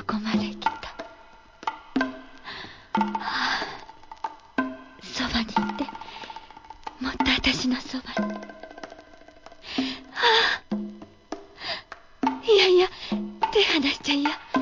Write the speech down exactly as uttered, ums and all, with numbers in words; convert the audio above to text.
こまで来た。はあ、そばにいて、もっと私のそばに。はあ、いやいや、手離しちゃいや。